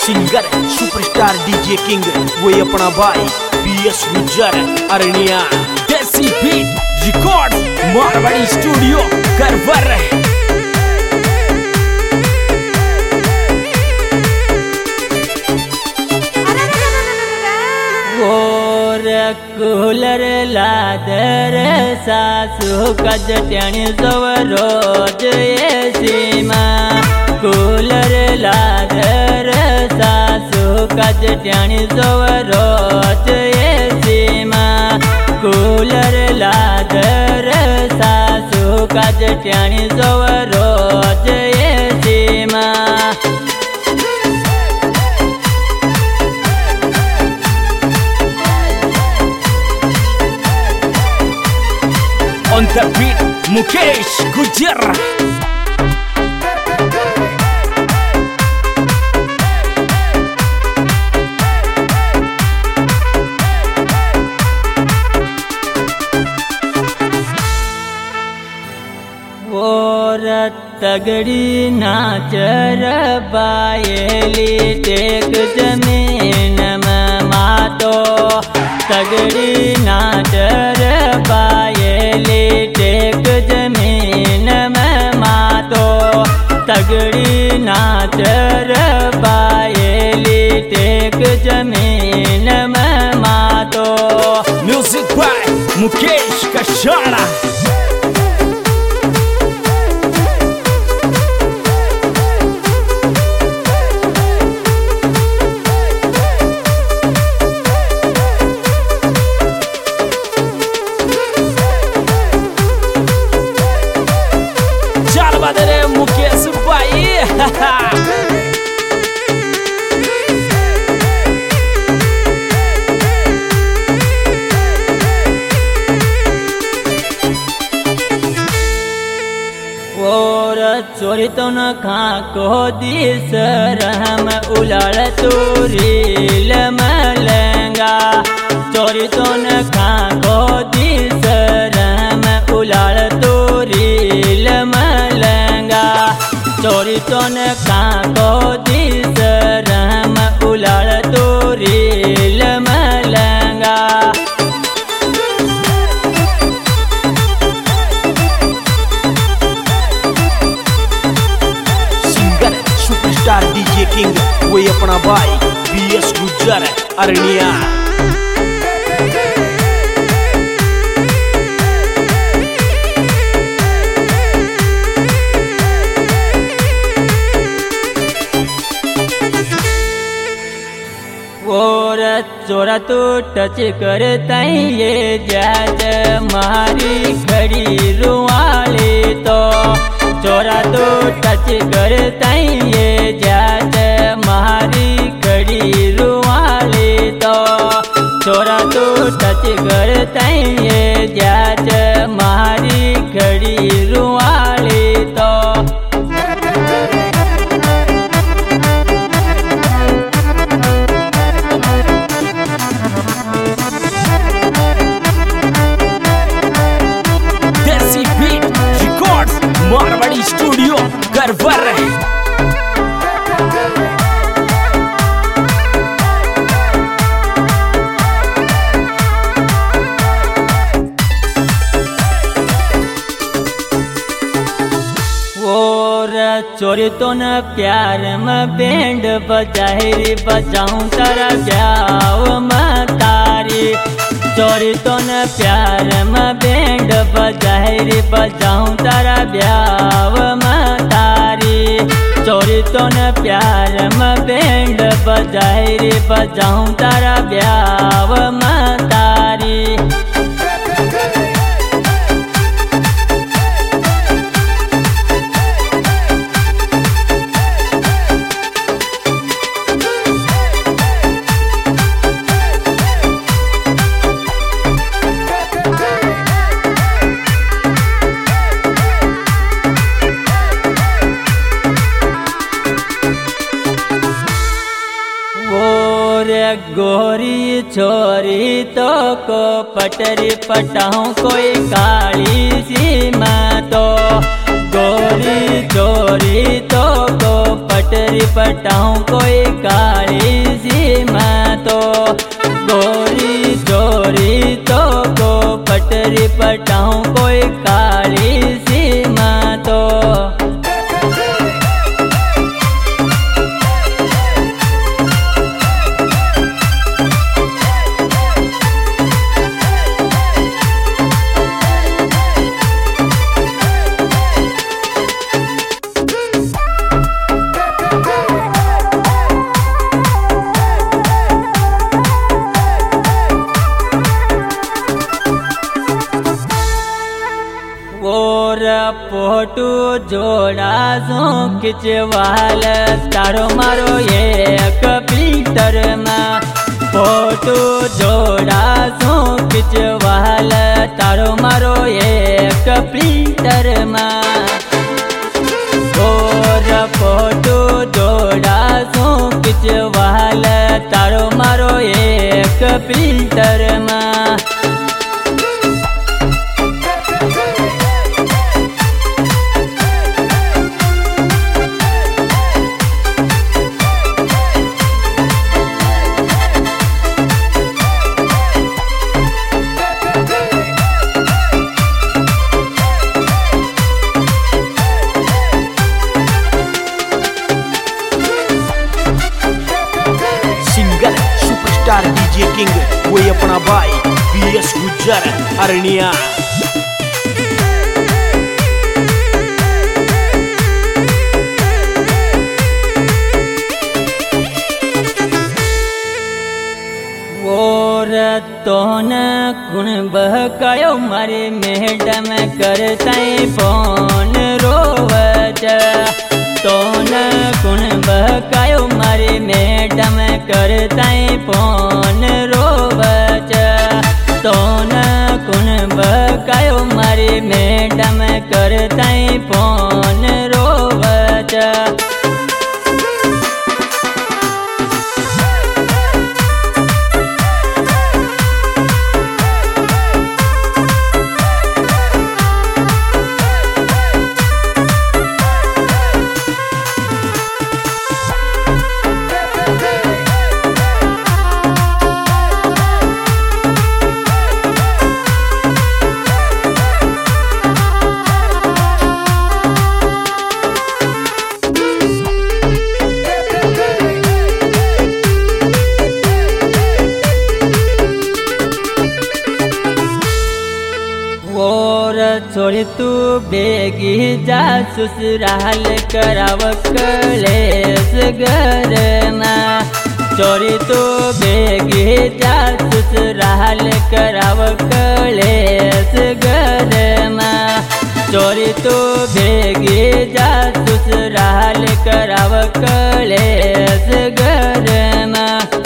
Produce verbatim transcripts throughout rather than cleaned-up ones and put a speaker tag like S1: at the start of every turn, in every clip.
S1: Singer superstar DJ king वो अपना भाई PS Gujar Araniya desi beat record Marwari studio Karwar
S2: cooler लादर सासू कज टणी सव रोज ये सीमा कूलर लादर सासू कज टणी सव रोज ये सीमा कूलर लादर सासू कज टणी सव रोज ये सीमा
S1: On the beat, Mukesh Gujar.
S2: तगड़ी नाचर बायली टेक जमीन में मातो तगड़ी नाचर बायली टेक जमीन में मातो तगड़ी नाचर बायली टेक जमीन में मातो
S1: म्यूजिक बाय मुकेश कशाड़ा मुकेश भाई
S2: और चोरी तो न खा को दिस रहम उलाड़ तूरील मलंगा चोरी तो न खा को दिस रहम उलाड़ तूरील मलंगा चोरी तो न खा को दिस रहम उलाड़ तूरील मलंगा
S1: सुपरस्टार डीजे किंग वो अपना भाई पीएस गुजर अरनिया
S2: और चोरा तो टच करता ये जाज मारी खड़ी रुआले तो चोरा तो टच करता ये जाज मारी खड़ी रुआले तो चोरा तो टच करता ये जाज मारी खड़ी रुआले तो
S1: मारवाड़ी स्टूडियो करवर
S2: और चोरी तो न प्यार में बैंड बजाई बजाऊं तारा ब्याव में तारी चोरी तो न प्यार में बैंड बजाई बजाऊं तारा ब्याव में तारी चोरी तो न प्यार में बैंड बजाई बजाऊं तारा ब्याव में तारी गोरी छोरी तो को पटरी पटाऊं कोई काली सी माँ तो गोरी छोरी तो को पटरी पटाऊं कोई काली फोटो जोड़ा सो खिंचवाल तारो मारो एक फिल्टर में फोटो जोड़ा सो खिंचवाल तारो मारो एक फिल्टर में और फोटो जोड़ा सो खिंचवाल तारो मारो एक फिल्टर में
S1: सुपरस्टार डीजे किंग वो अपना भाई बीएस गुज्जर अरनिया।
S2: तोन कुण बहकायो मारे मैडम करता फोन रोवच तोन कुण बहकायो मारे मैडम करता फोन रोवच तोन कुण बहकायो मारे मैडम करता फोन रोवच छोड़ तू बेगी जा ससुराल कराव कलेस घर में छोड़ तू बेगी जा ससुराल कराव कलेस घर में छोड़ तू बेगी जा ससुराल कराव कलेस घर में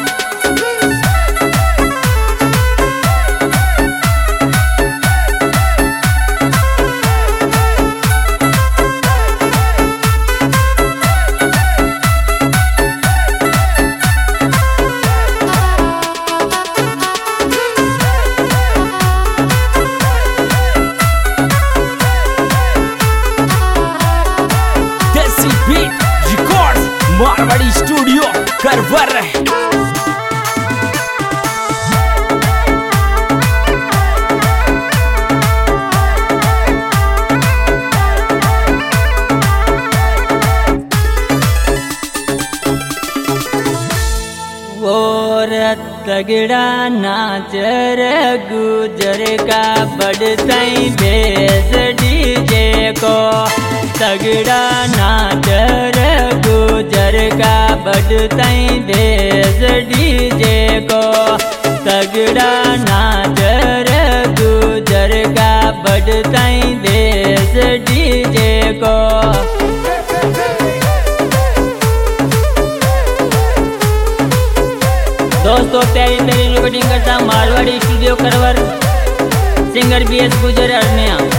S1: मारवाड़ी स्टूडियो करवर
S2: और तगड़ा नाच गुजर का बढ़ता बेस डीजे को तगड़ा नाच गुजर का बढ़ता बेस डीजे को तगड़ा नाच गुजर का बढ़ता बेस डीजे को दोस्तों प्यारी प्यारी रिकॉर्डिंग करता Marwari studio Karwar singer B S Gujjar Arniya.